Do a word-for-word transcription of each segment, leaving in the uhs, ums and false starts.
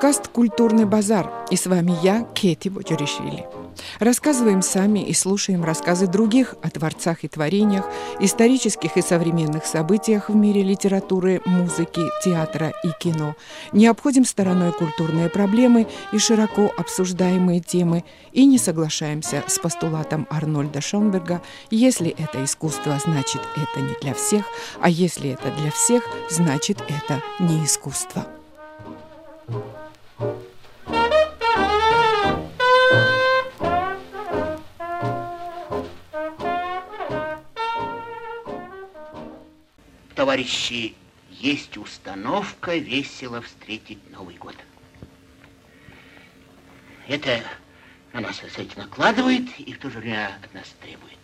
подкаст «Культурный базар». И с вами я, Кети Боджоришвили. Рассказываем сами и слушаем рассказы других о творцах и творениях, исторических и современных событиях в мире литературы, музыки, театра и кино. Не обходим стороной культурные проблемы и широко обсуждаемые темы и не соглашаемся с постулатом Арнольда Шонберга: если это искусство, значит это не для всех, а если это для всех, значит это не искусство. Товарищи, есть установка весело встретить Новый год. Это на нас, кстати, накладывает и в то же время от нас требует.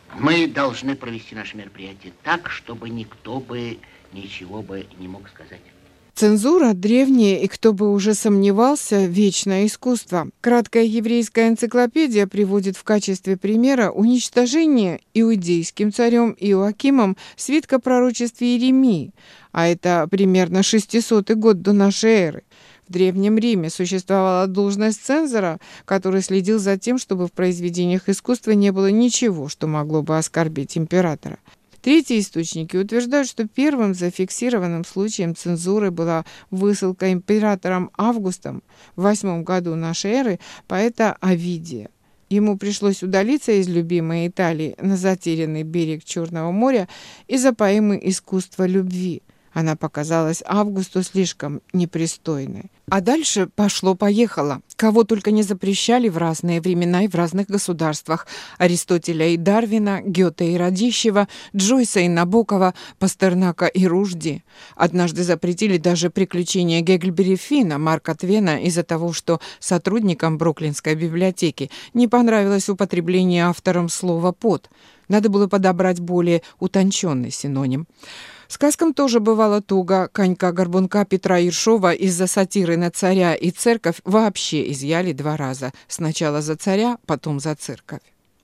Мы должны провести наше мероприятие так, чтобы никто бы ничего бы не мог сказать. Цензура – древнее и, кто бы уже сомневался, вечное искусство. Краткая еврейская энциклопедия приводит в качестве примера уничтожение иудейским царем Иоакимом свитка пророчеств Иеремии, а это примерно шестисотый год до нашей эры. В Древнем Риме существовала должность цензора, который следил за тем, чтобы в произведениях искусства не было ничего, что могло бы оскорбить императора. Третьи источники утверждают, что первым зафиксированным случаем цензуры была высылка императором Августом в восьмом году нашей эры поэта Овидия. Ему пришлось удалиться из любимой Италии на затерянный берег Черного моря из-за поэмы «Искусство любви». Она показалась Августу слишком непристойной. А дальше пошло-поехало. Кого только не запрещали в разные времена и в разных государствах. Аристотеля и Дарвина, Гёте и Радищева, Джойса и Набокова, Пастернака и Ружди. Однажды запретили даже «Приключения Гекльберри Финна» Марка Твена из-за того, что сотрудникам Бруклинской библиотеки не понравилось употребление автором слова «под». Надо было подобрать более утонченный синоним. Сказкам тоже бывало туго. Конька-горбунка Петра Ершова из-за сатиры на царя и церковь вообще изъяли два раза. Сначала за царя, потом за церковь.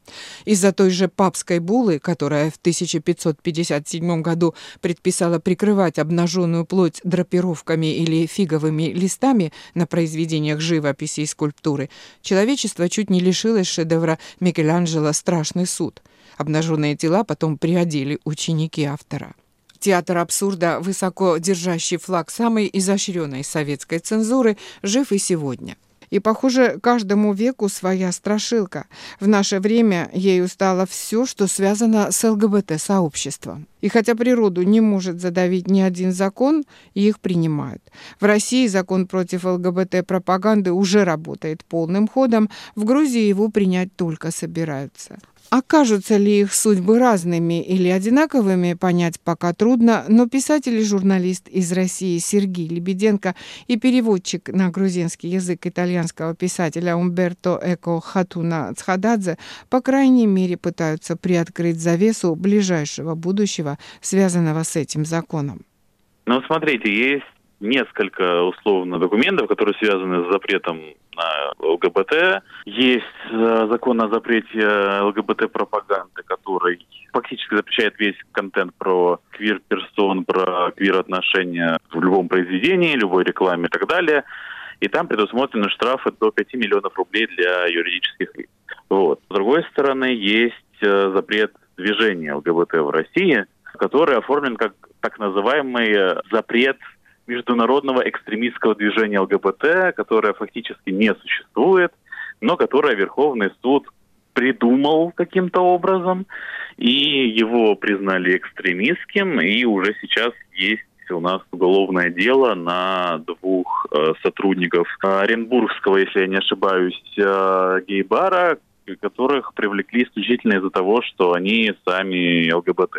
Из-за той же папской буллы, которая в тысяча пятьсот пятьдесят седьмом году предписала прикрывать обнаженную плоть драпировками или фиговыми листами на произведениях живописи и скульптуры, человечество чуть не лишилось шедевра Микеланджело «Страшный суд». Обнаженные тела потом приодели ученики автора. Театр абсурда, высоко держащий флаг самой изощренной советской цензуры, жив и сегодня. И, похоже, каждому веку своя страшилка. В наше время ею стало все, что связано с ЛГБТ-сообществом. И хотя природу не может задавить ни один закон, их принимают. В России закон против ЛГБТ-пропаганды уже работает полным ходом, в Грузии его принять только собираются. Окажутся ли их судьбы разными или одинаковыми, понять пока трудно, но писатель и журналист из России Сергей Лебеденко и переводчик на грузинский язык итальянского писателя Умберто Эко Хатуна Цхададзе по крайней мере пытаются приоткрыть завесу ближайшего будущего, связанного с этим законом. Ну, смотрите, есть несколько условно документов, которые связаны с запретом на ЛГБТ. Есть э, закон о запрете ЛГБТ-пропаганды, который фактически запрещает весь контент про квир-персон, про квир-отношения в любом произведении, любой рекламе и так далее. И там предусмотрены штрафы до пяти миллионов рублей для юридических лиц. Вот. С другой стороны, есть э, запрет движения ЛГБТ в России, который оформлен как так называемый запрет международного экстремистского движения ЛГБТ, которое фактически не существует, но которое Верховный суд придумал каким-то образом, и его признали экстремистским, и уже сейчас есть у нас уголовное дело на двух э, сотрудников Оренбургского, если я не ошибаюсь, э, гей-бара, которых привлекли исключительно из-за того, что они сами ЛГБТ.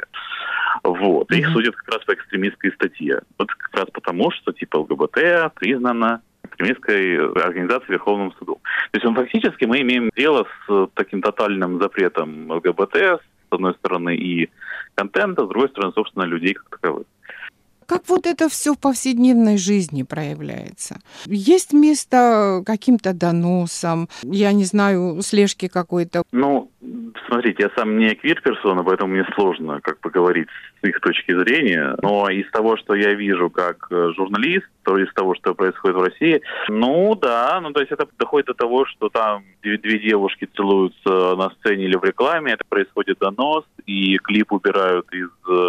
Вот. Mm-hmm. Их судят как раз по экстремистской статье. Вот как раз потому, что типа ЛГБТ признана экстремистской организацией Верховным судом. То есть, ну, фактически мы имеем дело с таким тотальным запретом ЛГБТ, с одной стороны, и контента, с другой стороны, собственно, людей как таковых. Как вот это все в повседневной жизни проявляется? Есть место каким-то доносам, я не знаю, слежки какой-то? Ну, смотрите, смотрите, я сам не квир-персона, поэтому мне сложно как бы говорить с их точки зрения. Но из того, что я вижу как журналист, то из того, что происходит в России, ну да, ну то есть это доходит до того, что там две, две девушки целуются на сцене или в рекламе, это происходит донос, и клип убирают из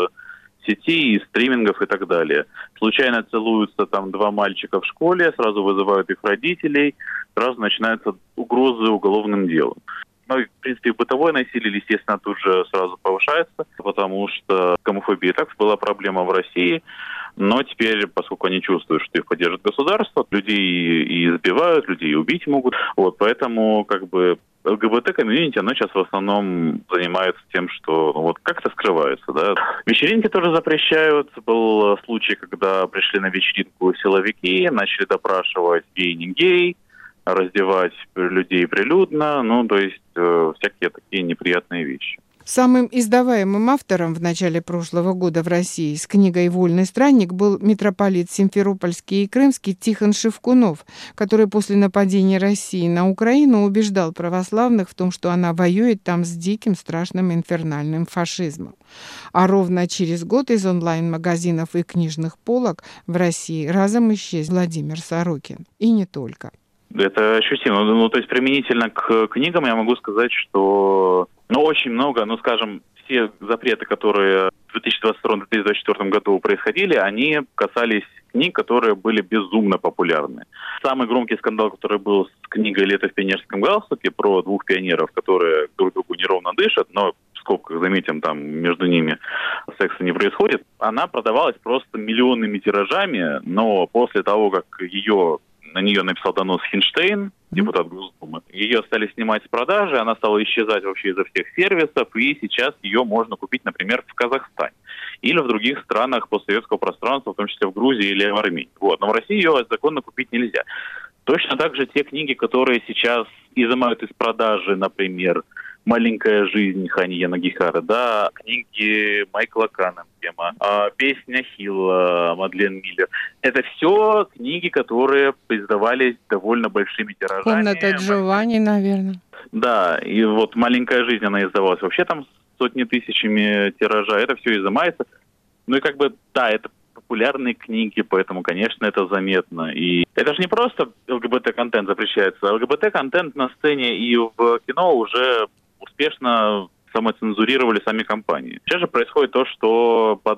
сети, из стримингов и так далее. Случайно целуются там два мальчика в школе, сразу вызывают их родителей, сразу начинаются угрозы уголовным делом. Ну, в принципе, бытовое насилие, естественно, тут же сразу повышается, потому что гомофобия и так была проблема в России, но теперь, поскольку они чувствуют, что их поддержит государство, людей и избивают, людей убить могут, вот, поэтому, как бы, ЛГБТ-комьюнити, оно сейчас в основном занимается тем, что ну, вот как-то скрывается, да. Вечеринки тоже запрещают. Был случай, когда пришли на вечеринку силовики, начали допрашивать гей-не гей, раздевать людей прилюдно, ну, то есть э, всякие такие неприятные вещи. Самым издаваемым автором в начале прошлого года в России с книгой «Вольный странник» был митрополит Симферопольский и Крымский Тихон Шевкунов, который после нападения России на Украину убеждал православных в том, что она воюет там с диким, страшным, инфернальным фашизмом. А ровно через год из онлайн-магазинов и книжных полок в России разом исчез Владимир Сорокин. И не только. Это ощутимо. Ну, то есть применительно к книгам я могу сказать, что ну, очень много, ну, скажем, все запреты, которые в две тысячи двадцать втором — две тысячи двадцать четвёртом году происходили, они касались книг, которые были безумно популярны. Самый громкий скандал, который был с книгой «Лето в пионерском галстуке» про двух пионеров, которые друг другу неровно дышат, но в скобках заметим, там между ними секса не происходит, она продавалась просто миллионными тиражами, но после того, как ее... на нее написал донос Хинштейн, депутат Госдумы. Ее стали снимать с продажи, она стала исчезать вообще изо всех сервисов, и сейчас ее можно купить, например, в Казахстане или в других странах постсоветского пространства, в том числе в Грузии или в Армении. Вот. Но в России ее законно купить нельзя. Точно так же те книги, которые сейчас изымают из продажи, например, «Маленькая жизнь» Хани Нагихара, да, книги Майкла Каннингема, а, «Песня Хилла» Мадлен Миллер. Это все книги, которые издавались довольно большими тиражами. «Комната Джованни», наверное. Да, и вот «Маленькая жизнь» она издавалась вообще там сотни тысячами тиража. Это все изымается. Ну и как бы, да, это популярные книги, поэтому, конечно, это заметно. И это же не просто ЛГБТ-контент запрещается. ЛГБТ-контент на сцене и в кино уже успешно самоцензурировали сами компании. Сейчас же происходит то, что под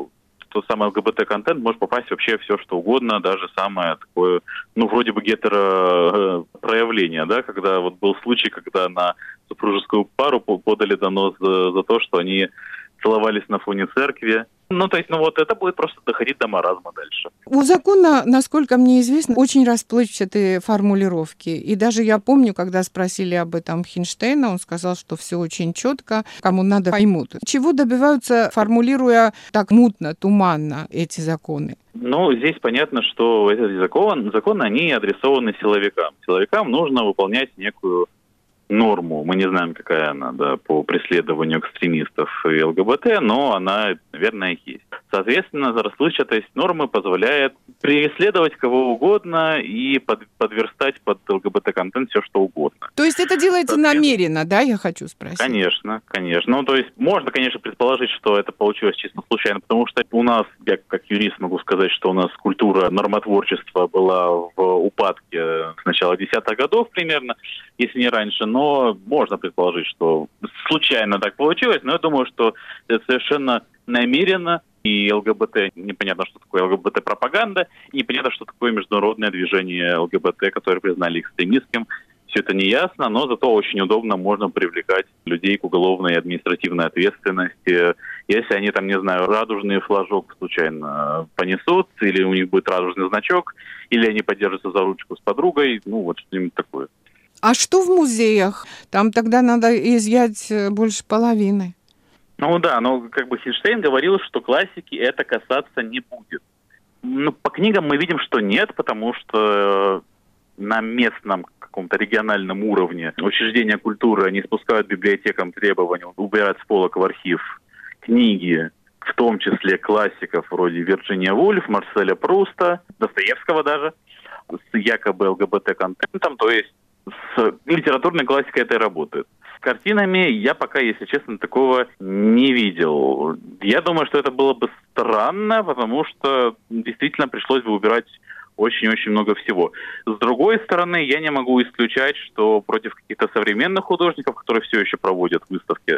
тот самый ЛГБТ-контент может попасть вообще все, что угодно, даже самое такое, ну, вроде бы гетеропроявление, да, когда вот был случай, когда на супружескую пару подали донос за, за то, что они целовались на фоне церкви. Ну, то есть, ну вот это будет просто доходить до маразма дальше. У закона, насколько мне известно, очень расплывчатые формулировки. И даже я помню, когда спросили об этом Хинштейна, он сказал, что все очень четко, кому надо, поймут. Чего добиваются, формулируя так мутно, туманно эти законы? Ну, здесь понятно, что эти законы, законы, они адресованы силовикам. Силовикам нужно выполнять некую норму. Мы не знаем, какая она, да, по преследованию экстремистов и ЛГБТ, но она, наверное, есть. Соответственно, расплывчатость нормы позволяет преследовать кого угодно и под, подверстать под ЛГБТ-контент все, что угодно. То есть это делается намеренно, да, я хочу спросить? Конечно, конечно. Ну, то есть можно, конечно, предположить, что это получилось чисто случайно, потому что у нас, я как юрист могу сказать, что у нас культура нормотворчества была в упадке с начала десятых годов примерно, если не раньше, но можно предположить, что случайно так получилось, но я думаю, что это совершенно намеренно, и ЛГБТ, непонятно, что такое ЛГБТ-пропаганда, и непонятно, что такое международное движение ЛГБТ, которое признали экстремистским. Все это не ясно, но зато очень удобно, можно привлекать людей к уголовной и административной ответственности. Если они там, не знаю, радужный флажок случайно понесут, или у них будет радужный значок, или они подержатся за ручку с подругой, ну вот что-нибудь такое. А что в музеях? Там тогда надо изъять больше половины. Ну да, но как бы Хинштейн говорил, что классики это касаться не будет. Ну, по книгам мы видим, что нет, потому что на местном каком-то региональном уровне учреждения культуры они спускают библиотекам требования убирать с полок в архив книги, в том числе классиков вроде Вирджиния Вульф, Марселя Пруста, Достоевского даже, с якобы ЛГБТ-контентом, то есть с литературной классикой это и работает. картинами я пока, если честно, такого не видел. Я думаю, что это было бы странно, потому что действительно пришлось бы убирать очень-очень много всего. С другой стороны, я не могу исключать, что против каких-то современных художников, которые все еще проводят выставки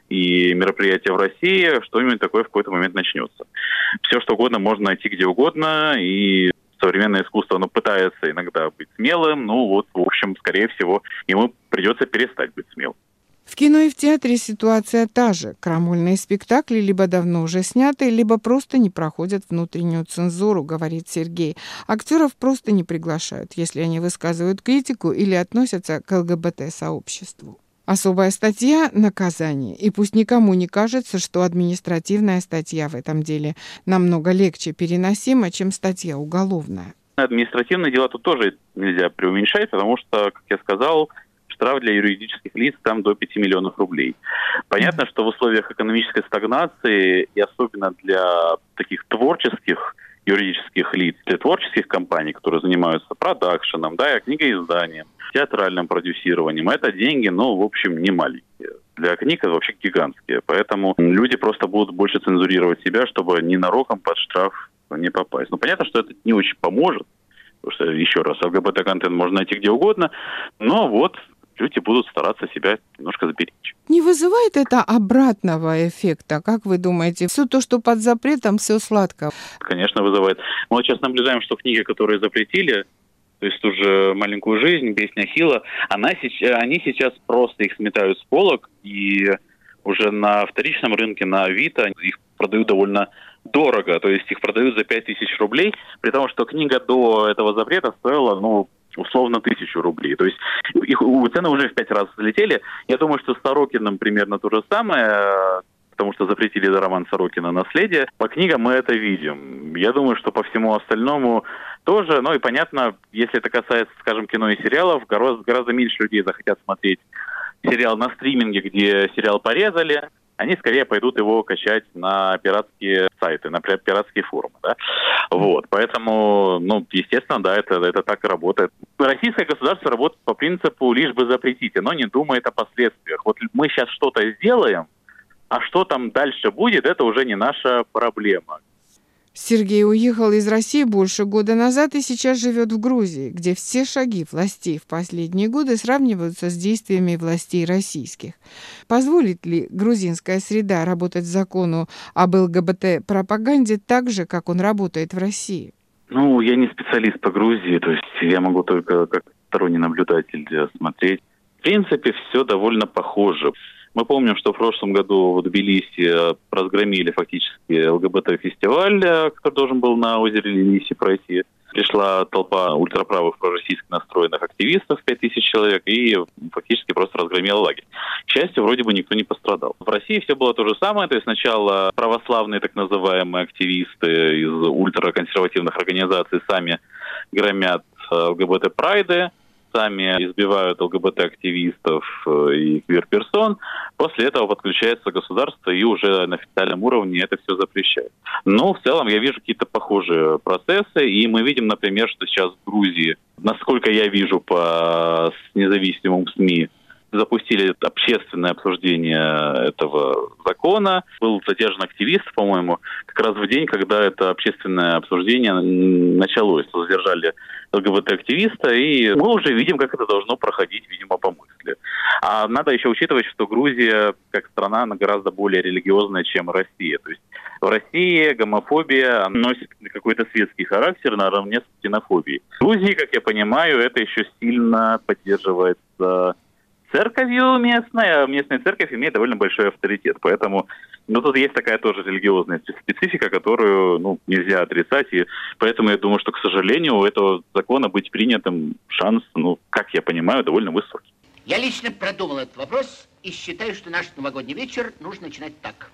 и мероприятия в России, что-нибудь такое в какой-то момент начнется. Все, что угодно можно найти где угодно, и современное искусство, оно пытается иногда быть смелым, ну вот, в общем, скорее всего, ему придется перестать быть смелым. В кино и в театре ситуация та же. Крамольные спектакли либо давно уже сняты, либо просто не проходят внутреннюю цензуру, говорит Сергей. Актеров просто не приглашают, если они высказывают критику или относятся к ЛГБТ-сообществу. Особая статья – наказание. И пусть никому не кажется, что административная статья в этом деле намного легче переносима, чем статья уголовная. Административные дела тут тоже нельзя преуменьшать, потому что, как я сказал, штраф для юридических лиц там до пяти миллионов рублей. Понятно, что в условиях экономической стагнации и особенно для таких творческих юридических лиц, для творческих компаний, которые занимаются продакшеном, да, книгоизданием, театральным продюсированием, это деньги, ну, в общем, не маленькие. Для книг это вообще гигантские. Поэтому люди просто будут больше цензурировать себя, чтобы ненароком под штраф не попасть. Ну, понятно, что это не очень поможет, потому что, еще раз, ЛГБТ-контент можно найти где угодно, но вот люди будут стараться себя немножко заберечь. Не вызывает это обратного эффекта? Как вы думаете, все то, что под запретом, все сладко? Конечно, вызывает. Мы вот сейчас наблюдаем, что книги, которые запретили, то есть ту же «Маленькую жизнь», «Песня Хила», она, они сейчас просто их сметают с полок, и уже на вторичном рынке, на Авито, их продают довольно дорого, то есть их продают за пять тысяч рублей, при том, что книга до этого запрета стоила, ну, условно тысячу рублей. То есть их цены уже в пять раз взлетели. Я думаю, что с Сорокиным примерно то же самое, потому что запретили роман Сорокина «Наследие». По книгам мы это видим. Я думаю, что по всему остальному тоже. Ну и понятно, если это касается, скажем, кино и сериалов, гораздо, гораздо меньше людей захотят смотреть сериал на стриминге, где сериал порезали. Они скорее пойдут его качать на пиратские сайты, на пиратские форумы, да. Вот, поэтому, ну, естественно, да, это, это так и работает. Российское государство работает по принципу «лишь бы запретите», но не думает о последствиях. Вот мы сейчас что-то сделаем, а что там дальше будет, это уже не наша проблема. Сергей уехал из России больше года назад и сейчас живет в Грузии, где все шаги властей в последние годы сравниваются с действиями властей российских. Позволит ли грузинская среда работать закону об ЛГБТ-пропаганде так же, как он работает в России? Ну, я не специалист по Грузии, то есть я могу только как сторонний наблюдатель смотреть. В принципе, все довольно похоже. Мы помним, что в прошлом году в Тбилиси разгромили фактически ЛГБТ-фестиваль, который должен был на озере Лениси пройти. Пришла толпа ультраправых пророссийски настроенных активистов, пять тысяч человек, и фактически просто разгромила лагерь. К счастью, вроде бы никто не пострадал. В России все было то же самое, то есть сначала православные так называемые активисты из ультраконсервативных организаций сами громят ЛГБТ-прайды, сами избивают ЛГБТ-активистов и квир-персон. После этого подключается государство и уже на официальном уровне это все запрещает. Но в целом я вижу какие-то похожие процессы, и мы видим, например, что сейчас в Грузии, насколько я вижу по независимым СМИ, запустили общественное обсуждение этого закона. Был задержан активист, по-моему, как раз в день, когда это общественное обсуждение началось. Задержали ЛГБТ-активиста, и мы уже видим, как это должно проходить, видимо, по мысли. А надо еще учитывать, что Грузия, как страна, она гораздо более религиозная, чем Россия. То есть в России гомофобия носит какой-то светский характер наравне с ксенофобией. В Грузии, как я понимаю, это еще сильно поддерживается церковью местной, а местная церковь имеет довольно большой авторитет. Поэтому, ну, тут есть такая тоже религиозная специфика, которую, ну, нельзя отрицать. И поэтому я думаю, что, к сожалению, у этого закона быть принятым шанс, ну, как я понимаю, довольно высокий. Я лично продумал этот вопрос и считаю, что наш новогодний вечер нужно начинать так.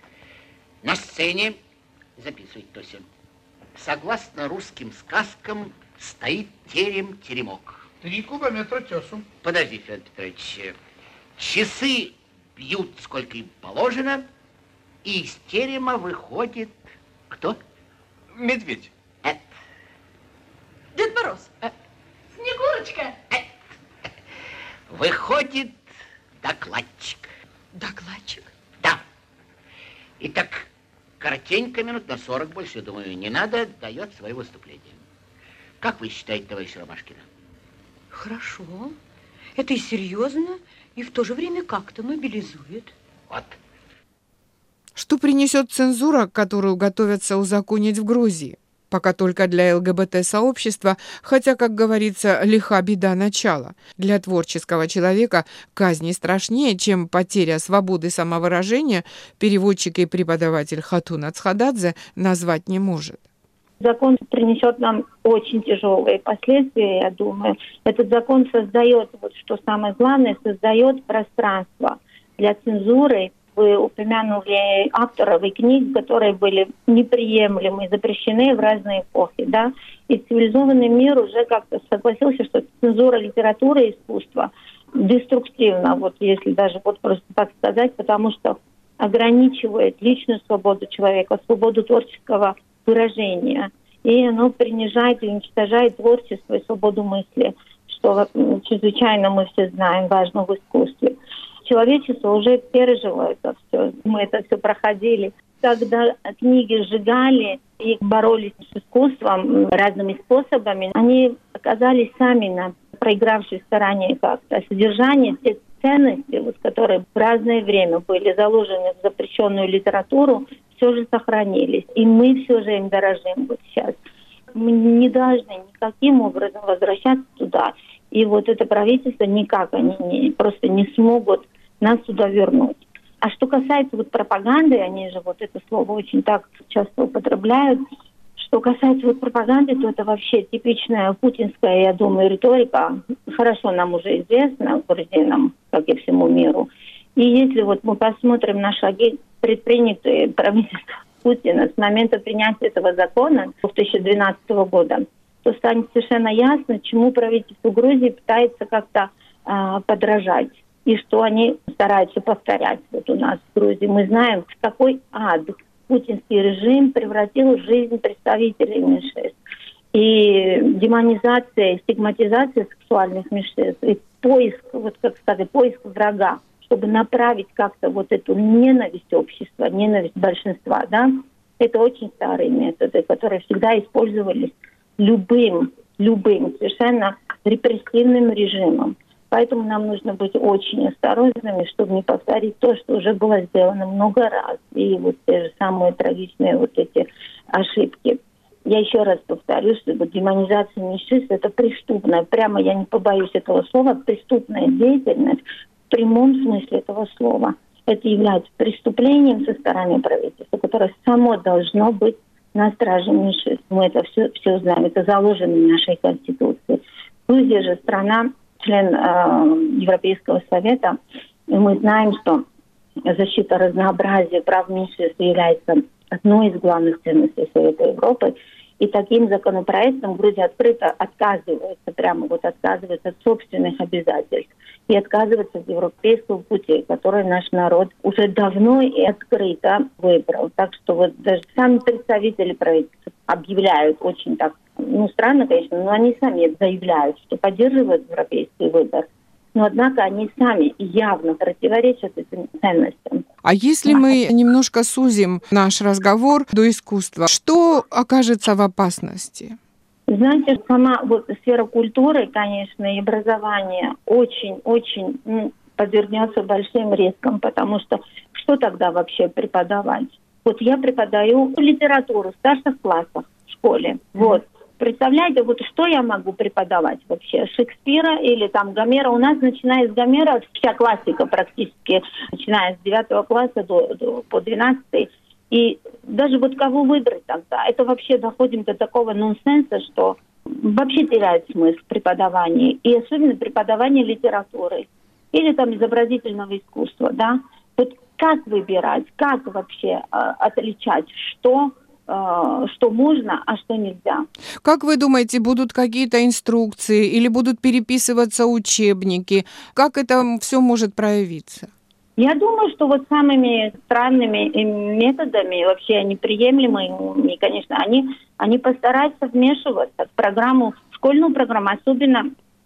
На сцене, записывай, Тося, согласно русским сказкам, стоит терем-теремок. Три кубометра тесу. Подожди, Федор Петрович. Часы бьют, сколько им положено, и из терема выходит кто? Медведь. Это. Дед Мороз. А? Снегурочка. Это. Выходит докладчик. Докладчик? Да. Итак, коротенько, минут на сорок, больше, думаю, не надо, дает свое выступление. Как вы считаете, товарищ Ромашкина? Хорошо. Это и серьезно, и в то же время как-то мобилизует. Вот. Что принесет цензура, которую готовятся узаконить в Грузии? Пока только для ЛГБТ-сообщества, хотя, как говорится, лиха беда начала. Для творческого человека казни страшнее, чем потеря свободы самовыражения, переводчик и преподаватель Хатун Ацхададзе назвать не может. Закон принесет нам очень тяжелые последствия, я думаю. Этот закон создает, вот что самое главное, создает пространство для цензуры. Вы упомянули авторов и книг, которые были неприемлемы, запрещены в разные эпохи, да. И цивилизованный мир уже как-то согласился, что цензура литературы и искусства деструктивна, вот если даже вот просто так сказать, потому что ограничивает личную свободу человека, свободу творческого выражения. И оно принижает и уничтожает творчество и свободу мысли, что чрезвычайно мы все знаем важно в искусстве. Человечество уже пережило это все. Мы это все проходили. Когда книги сжигали и боролись с искусством разными способами, они оказались сами на проигравшей стороне как-то. Содержание, те ценности, вот, которые в разное время были заложены в запрещенную литературу, все же сохранились. И мы все же им дорожим вот сейчас. Мы не должны никаким образом возвращаться туда. И вот это правительство никак, они не, просто не смогут нас туда вернуть. А что касается вот пропаганды, они же вот это слово очень так часто употребляют. Что касается вот пропаганды, то это вообще типичная путинская, я думаю, риторика. Хорошо нам уже известна, грузинам, как и всему миру. И если вот мы посмотрим на шаги, предпринятые правительством Путина с момента принятия этого закона две тысячи двенадцатого года, то станет совершенно ясно, чему правительство Грузии пытается как-то э, подражать. И что они стараются повторять вот у нас в Грузии. Мы знаем, в какой ад путинский режим превратил в жизнь представителей меньшинств. И демонизация, и стигматизация сексуальных меньшинств, и поиск, вот как сказать, поиск врага, чтобы направить как-то вот эту ненависть общества, ненависть большинства, да, это очень старые методы, которые всегда использовались любым, любым совершенно репрессивным режимом. Поэтому нам нужно быть очень осторожными, чтобы не повторить то, что уже было сделано много раз. И вот те же самые трагичные вот эти ошибки. Я еще раз повторю, что вот демонизация меньшинств – это преступная, прямо я не побоюсь этого слова, преступная деятельность в прямом смысле этого слова. Это является преступлением со стороны правительства, которое само должно быть на страже меньшинств. Мы это все, все знаем, это заложено в нашей Конституции. Грузия же страна, член э, Европейского совета, и мы знаем, что защита разнообразия прав меньшинств является одной из главных ценностей Совета Европы. И таким законопроектом Грузия открыто отказывается, прямо вот отказывается от собственных обязательств и отказывается от европейского пути, который наш народ уже давно и открыто выбрал. Так что вот даже сами представители правительства объявляют очень так, ну странно, конечно, но они сами заявляют, что поддерживают европейский выбор. Но, однако, они сами явно противоречат этим ценностям. А если мы немножко сузим наш разговор до искусства, что окажется в опасности? Знаете, сама вот сфера культуры, конечно, и образования очень-очень ну, подвергнется большим рискам, потому что что тогда вообще преподавать? Вот я преподаю литературу в старших классах в школе, вот. Представляете, вот что я могу преподавать вообще? Шекспира или там Гомера? У нас, начиная с Гомера, вся классика практически, начиная с девятого класса до, до, по двенадцатый. И даже вот кого выбрать тогда? Это вообще доходим до такого нонсенса, что вообще теряет смысл преподавания. И особенно преподавание литературы или там изобразительного искусства, да? Вот как выбирать, как вообще э, отличать, что... что можно, а что нельзя. Как вы думаете, будут какие-то инструкции или будут переписываться учебники? Как это все может проявиться? Я думаю, что вот самыми странными методами, вообще неприемлемыми, конечно, они, они постараются вмешиваться в программу, в школьную программу, особенно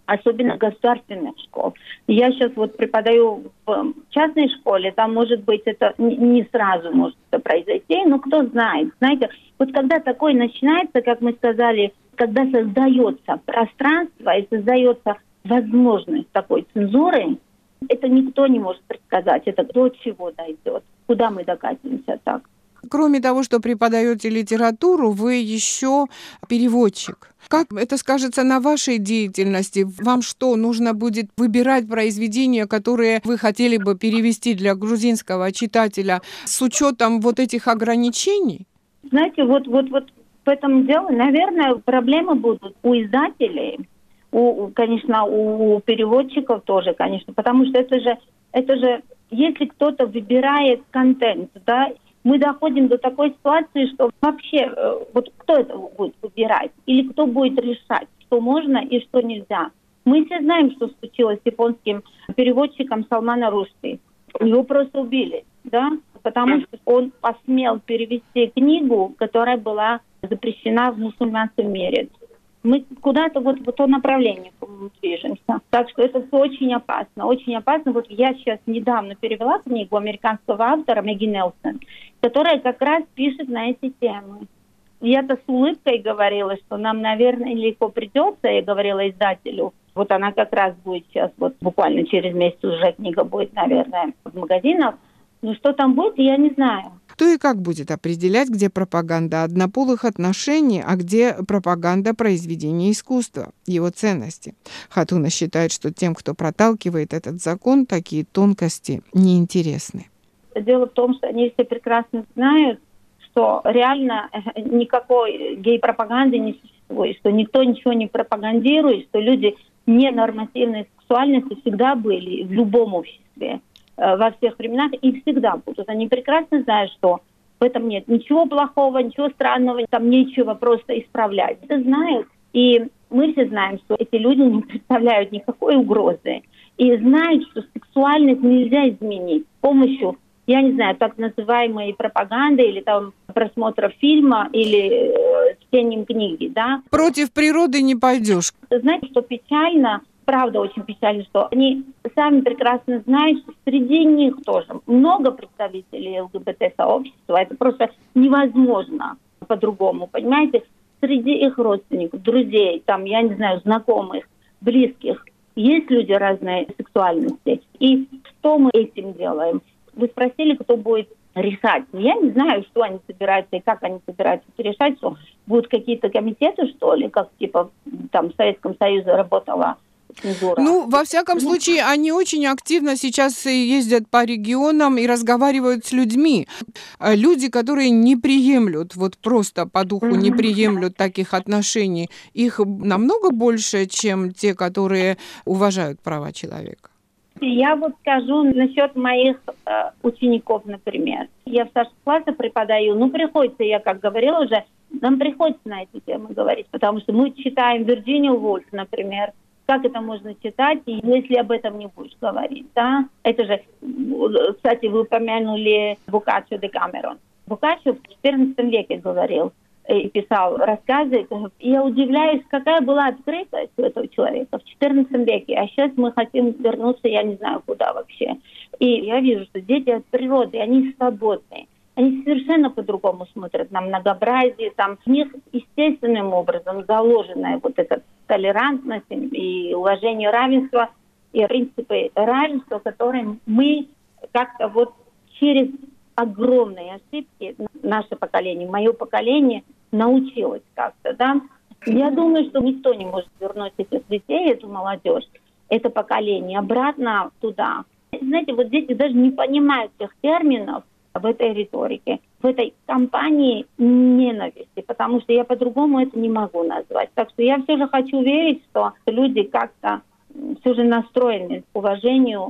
особенно государственных школ. Я сейчас вот преподаю в частной школе, там, может быть, это не сразу может это произойти, но кто знает. Знаете, вот когда такое начинается, как мы сказали, когда создается пространство и создается возможность такой цензуры, это никто не может предсказать, это до чего дойдет, куда мы докатимся так. Кроме того, что преподаете литературу, вы еще переводчик. Как это скажется на вашей деятельности? Вам что, нужно будет выбирать произведения, которые вы хотели бы перевести для грузинского читателя с учетом вот этих ограничений? Знаете, вот, вот, вот в этом деле, наверное, проблемы будут у издателей, у, конечно, у переводчиков тоже, конечно, потому что это же, это же, если кто-то выбирает контент, да, мы доходим до такой ситуации, что вообще, вот кто это будет выбирать, или кто будет решать, что можно и что нельзя. Мы все знаем, что случилось с японским переводчиком Салмана Рушди. Его просто убили, да, потому что он посмел перевести книгу, которая была запрещена в мусульманском мире. Мы куда-то вот в то направление, по-моему, движемся. Так что это все очень опасно, очень опасно. Вот я сейчас недавно перевела книгу американского автора Мэгги Нелсон, которая как раз пишет на эти темы. Я-то с улыбкой говорила, что нам, наверное, легко придется, я говорила издателю. Вот она как раз будет сейчас, вот буквально через месяц уже книга будет, наверное, в магазинах. Но что там будет, я не знаю. Кто и как будет определять, где пропаганда однополых отношений, а где пропаганда произведения искусства, его ценности? Хатуна считает, что тем, кто проталкивает этот закон, такие тонкости неинтересны. Дело в том, что они все прекрасно знают, что реально никакой гей-пропаганды не существует, что никто ничего не пропагандирует, что люди ненормативной сексуальности всегда были в любом обществе, во всех временах и всегда будут. Они прекрасно знают, что в этом нет ничего плохого, ничего странного, там нечего просто исправлять. Это знают, и мы все знаем, что эти люди не представляют никакой угрозы и знают, что сексуальность нельзя изменить с помощью, я не знаю, так называемой пропаганды или там просмотра фильма или э, чтением книги, да. Против природы не пойдешь. Знаете, что печально? Правда, очень печально, что они сами прекрасно знают, что среди них тоже много представителей ЛГБТ-сообщества. Это просто невозможно по-другому, понимаете? Среди их родственников, друзей, там, я не знаю, знакомых, близких, есть люди разной сексуальности. И что мы этим делаем? Вы спросили, кто будет решать. Я не знаю, что они собираются и как они собираются решать, что будут какие-то комитеты, что ли, как типа там в Советском Союзе работала цензура. Ну, во всяком случае, они очень активно сейчас ездят по регионам и разговаривают с людьми. Люди, которые не приемлют, вот просто по духу не приемлют таких отношений, их намного больше, чем те, которые уважают права человека. Я вот скажу насчет моих э, учеников, например. Я в старших классах преподаю, ну, приходится, я как говорила уже, нам приходится на эти темы говорить, потому что мы читаем Вирджинию Вульф, например. Как это можно читать, если об этом не будешь говорить, да? Это же, кстати, вы упомянули Боккаччо де Камерон. Боккаччо в четырнадцатом веке говорил и писал рассказы. И я удивляюсь, какая была открытость у этого человека в четырнадцатом веке. А сейчас мы хотим вернуться, я не знаю, куда вообще. И я вижу, что дети от природы, они свободные. Они совершенно по-другому смотрят на многообразие. Там в них естественным образом заложенная вот эта толерантность и уважение равенства, и принципы равенства, которые мы как-то вот через огромные ошибки, наше поколение, мое поколение научилось как-то, да. Я думаю, что никто не может вернуть этих детей, эту молодежь, это поколение обратно туда. Знаете, вот дети даже не понимают тех терминов в этой риторике, в этой кампании ненависти, потому что я по-другому это не могу назвать. Так что я все же хочу верить, что люди как-то все же настроены к уважению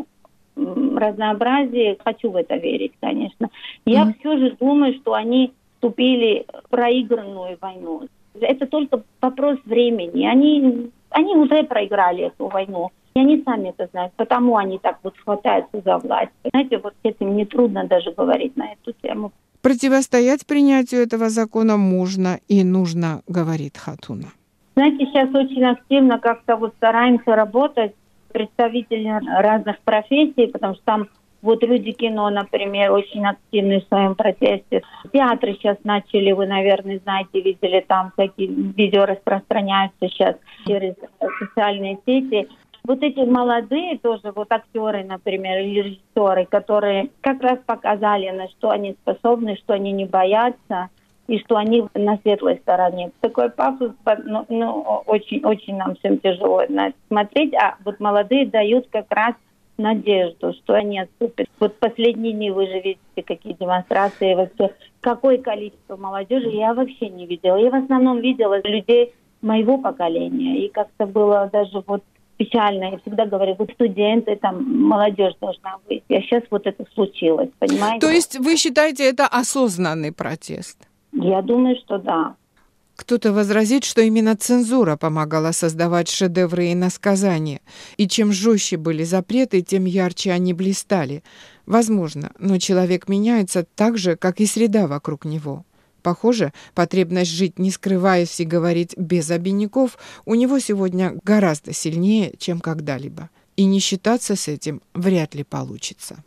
разнообразия. Хочу в это верить, конечно. Я mm-hmm. все же думаю, что они вступили в проигранную войну. Это только вопрос времени. Они, они уже проиграли эту войну. И они сами это знают, потому они так вот хватаются за власть. Знаете, вот с этим нетрудно даже говорить на эту тему. Противостоять принятию этого закона можно и нужно, говорит Хатуна. Знаете, сейчас очень активно как-то вот стараемся работать представители разных профессий, потому что там вот люди кино, например, очень активны в своем протесте. Театры сейчас начали, вы, наверное, знаете, видели, там всякие видео распространяются сейчас через социальные сети. Вот эти молодые тоже, вот актеры, например, или режиссеры, которые как раз показали, на что они способны, что они не боятся, и что они на светлой стороне. Такой пафос, ну, ну очень, очень нам всем тяжело на это смотреть, а вот молодые дают как раз надежду, что они отступят. Вот последние дни вы же видите, какие демонстрации, вообще, какое количество молодежи я вообще не видела. Я в основном видела людей моего поколения, и как-то было даже вот печально. Я всегда говорю, вот студенты, там, молодежь должна быть. А сейчас вот это случилось, понимаете? То есть вы считаете это осознанный протест? Я думаю, что да. Кто-то возразит, что именно цензура помогала создавать шедевры иносказания, и чем жестче были запреты, тем ярче они блистали. Возможно, но человек меняется так же, как и среда вокруг него. Похоже, потребность жить, не скрываясь, и говорить без обиняков, у него сегодня гораздо сильнее, чем когда-либо. И не считаться с этим вряд ли получится.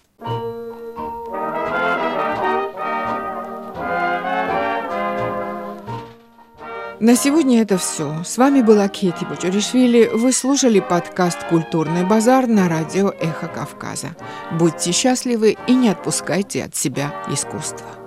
На сегодня это все. С вами была Кетти Бочуришвили. Вы слушали подкаст «Культурный базар» на радио «Эхо Кавказа». Будьте счастливы и не отпускайте от себя искусство.